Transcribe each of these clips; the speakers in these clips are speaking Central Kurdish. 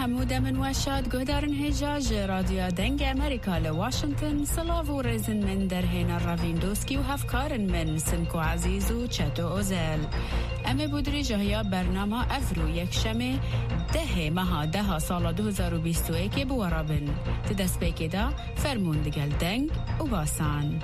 حمودة من واشاد قدرن هجاج راديو دنگ أمريكا لواشنطن صلاف ورزن من درهين الرافيندوسكي وهفكارن من سنكو عزيز وشاتو أوزيل أمي بودري جهيا برنامه أفرو يكشمي ده سال 2021 بورابن تدس بيكي دا فرمون دقل دنگ وباسان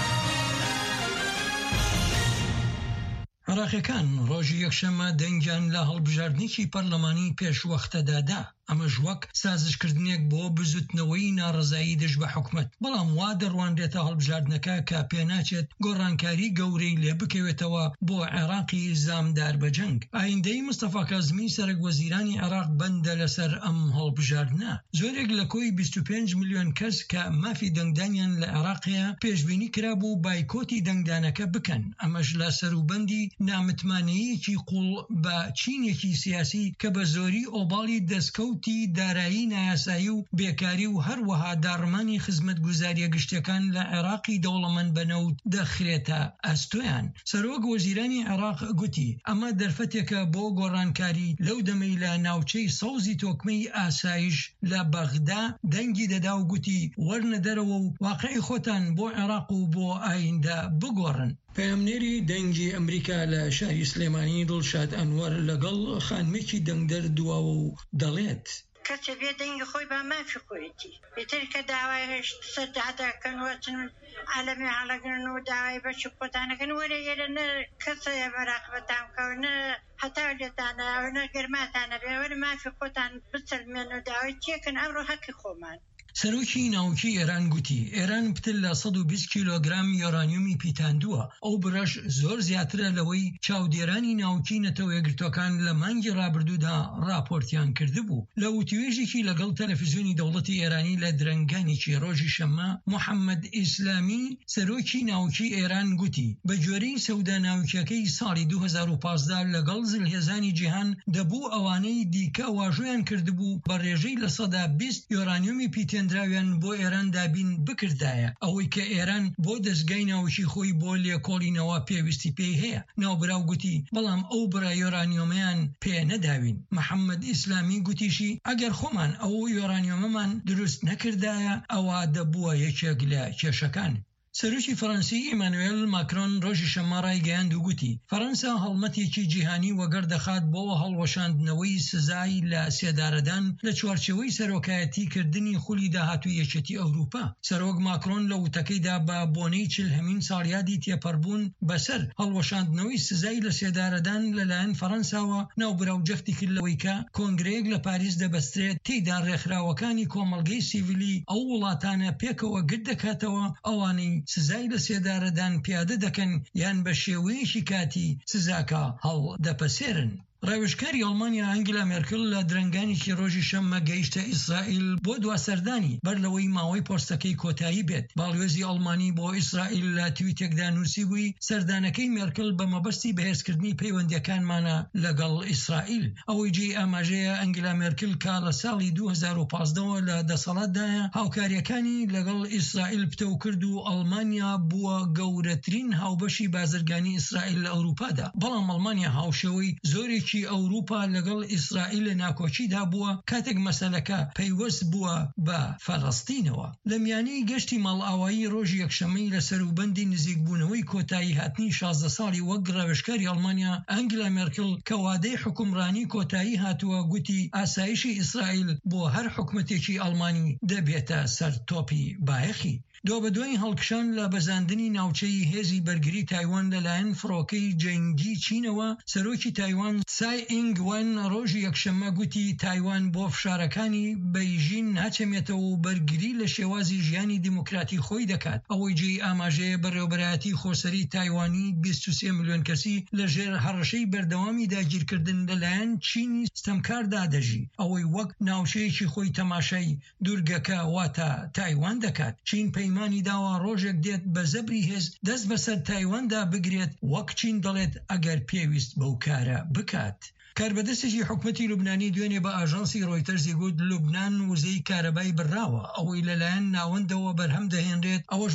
عراقیەکان ڕۆژی یەکشەممە دەنگیان لە هەڵبژاردنێکی پەرلەمانی پێشوەختەدادا ئەمەش وەک سازشکردنێک بۆ بزوتنەوەی ناڕەزایی دژ بە حکومەت بەڵام وا دەڕوانرێتە هەڵبژاردنەکە کە پێناچێت گۆڕانکاری گەورەی لێ بکەوێتەوە بۆ عێراقی زامدار بە جەنگ. ئایندەی مستەفا کازمی سەرۆک وەزیرانی عێراق بەندە لەسەر ئەم هەڵبژاردنە. زۆرێک لە کۆی 25 میلیۆن کەس کە مافی دەنگدانیان لە عێراقەیە پێشبینی کرابوو بایکۆتی دەنگدانەکە بکەن. ئەمەش لە سەروبەندی نامتمانەیەکی قوڵ بە چینێکی سیاسی کە بە زۆری ئۆباڵی دەستکەوتی دارایی نایاسایی و بێکاری و هەروەها داڕمانی خزمەتگوزاریە گشتەکان لە عێراقی دەوڵەمەند بەنەوت دەخرێتە ئەستۆیان. سەرۆک وەزیرانی عێراق گوتی ئەمە دەرفەتێکە بۆ گۆڕانکاری لەو دەمەی لە ناوچەی سەوزی تۆکمەی ئاسایش لە بەغدا دەنگی دەدا و گوتی وەرنە دەرەوە و واقعی خۆتان بۆ عێراق و بۆ ئایندە بگۆڕن. پەیامنێری دەنگی ئەمریکا لە شاری سلێمانی دڵشاد ئەنوەر لەگەڵ خانمێکی دەنگدەر دواوە و دەڵێت کەسە بێ دەنگی خۆی با مافی خۆیەتی بێتر کە داوای هێشت سەرداداکەن وەچن عالەمی هەڵەگرن و داوای بەچی خۆتانەکەن وەرە ئێرە نە کەسە مەراقبەتان بکەون نە هەتا لێتانە نە گەرماتانە بێ وەرە مافی خۆتان بچەلمێن و داوای تێکن ئەمڕۆ حەقی خۆمان. سەرۆکی ناوکی ئێران گوتی ئێران پتل لە 120 کیلۆگرام یۆرانیومی پیتاندووە. ئەو برەش زۆر زیاترە لەوەی چاودێرانی ناوکی نەتەوە یەکگرتوەکان لە مانگی ڕابردوودا راپۆرتیان کردبوو. لە وتیوێژێکی لەگەڵ تەلەڤیزیۆنی دەوڵەتی ئێرانی لە درەنگانێکی ڕۆژی شەممە محەممەد ئیسلامی سەرۆکی ناوکی ئێران گوتی بە جۆرەی سەودا ناوکیەکەی ساڵی 2015 لەگەڵ زلهێزانی جیهان دەبوو ئەوانەی دیکە واژۆیان کردبوو بە ڕێژەی لە 120 یۆرانیومی پیتێنراویان بۆ ئێران دابین بکردایە. ئەوەی کە ئێران بۆ دەستگای ناوکی خۆی بۆ لێکۆڵینەوە پێویستی پێی هەیە. ناوبراو گوتی بەڵام ئەو برا یۆرانیۆمەیان پێ نەداوین. محەممەد ئیسلامی گوتیشی ئەگەر خۆمان ئەو یۆرانیۆمەمان دروست نەکردایە ئەوە دەبووە یەکێک لە کێشەکان. سەرۆکی فەڕەنسی ئیمانوێل ماکرۆن ڕۆژی شەممە ڕایگەیاند و گوتی فەڕەنسا هەڵمەتێکی جیهانی وەگەر دەخات بۆ هەڵوەشاندنەوەی سزای لە سێدارەدان لە چوارچێوەی سەرۆکایەتی کردنی خولی داهاتوو یەکێتی ئەوروپا. سەرۆک ماکرۆن لە وتەکەیدا بە بۆنەی 40 ساڵیادی تێپەڕبوون بەسەر هەڵوەشاندنەوەی سزای لە سێدارەدان لەلایەن فەڕەنساوە ناوبراو جەفتی کردلەوەی کە کۆنگرەیەک لە پاریس دەبەسترێت تێیدا ڕێکخراوەکانی کۆمەڵگەی سیڤیلی ئەو وڵاتانە پێکەوە گرت دەکاتەوە ئەوانەی سزای لە سێدارەدان پیادە دەکەن یان بە شێوەیەکی کاتی سزاکە هەڵ دەپەسێرن. ڕێوشکاری ئەڵمانیا ئەنگلا مێرکل لە درەنگانێکی ڕۆژی شەممە گەیشتە ئیسرائیل بۆ دواسەردانی بەر لەوەی ماوەی پۆستەکەی کۆتایی بێت. باڵیۆزی ئەڵمانی بۆ ئیسرائیل لە تویتێکدا نووسی بووی سەردانەکەی مێرکل بە مەبەستی بەهێزکردنی پەیوەندیەکانمانە لەگەڵ ئیسرائیل. ئەوەی جێی ئاماژەیە ئەنگلا مێرکل کا لە ساڵی 2015ەوە لە دەسەڵاتدایە هاوکاریەکانی لەگەڵ ئیسرائیل پتەو کرد و ئەڵمانیا بووە گەورەترین هاوبەشی بازرگانی ئیسرائیل لە ئەوروپادا. بەڵام ئەڵمانیا هاوشێوەی زۆرێکی ئەوروپا لەگەڵ ئیسرائیل لە ناکۆچیدا بووە کاتێک مەسەلەکە پەیوەست بووە بە فەڵەستینەوە. لە میانەی گەشتی ماڵئاوایی ڕۆژی یەکشەمەی لە سەروبەندی نزیکبوونەوەی کۆتایی هاتنی 16 ساڵی وەک ڕێوشکاری ئەڵمانیا ئەنگلا مێرکل کە وادەی حکومڕانی کۆتایی هاتووە گوتی ئاسایشی ئیسرائیل بۆ هەر حکومەتێکی ئەڵمانی دەبێتە سەر تۆپی بایەخی. دۆ بە دوای هەڵکشان لە بەزاندنی ناوچەی هێزی بەرگری تایوان لەلایەن فڕۆکەی جەنگی چینەوە سەرۆکی تایوان سای ئینگ وەن ڕۆژی یەکشەممە گوتی تایوان بۆ فشارەکانی بەیژین ناچەمێتەوە و بەرگری لە شێوازی ژیانی دیموکراتی خۆی دەکات. ئەوەی جێی ئاماژەیە بەڕێوەبەرایەتی خۆسەری تایوانی 23 میلیۆن کەسی لە ژێر هەڕەشەی بەردەوامی داگیرکردن لەلایەن چینی ستەمکاردا دەژی. ئەوەی وەک ناوچەیەکی خۆی تەماشای دوورگەکە واتە تایوان دەکات. چین پەیمانی داوا ڕۆژێک دێت بە زەبری هێز دەست بەسەر تایواندا بگرێت وەک چین دەڵێت ئەگەر پێویست بەو کارە بکات. کاربەدەستێکی حکومەتی لوبنانی دوێنێ بە ئاژانسی ڕۆیتەرزی گوت لوبنان وزەی کارەبای بڕاوە ئەوەی لەلایەن ناوەندەوە بەرهەم دەهێنرێت ئەوەش